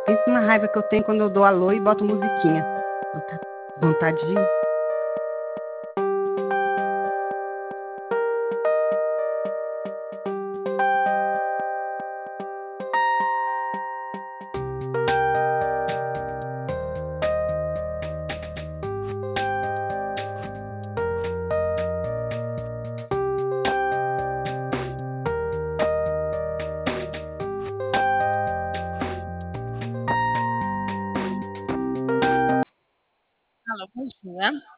Pensa na raiva que eu tenho quando eu dou alô e boto musiquinha. Puta vontade de Alô, bom dia.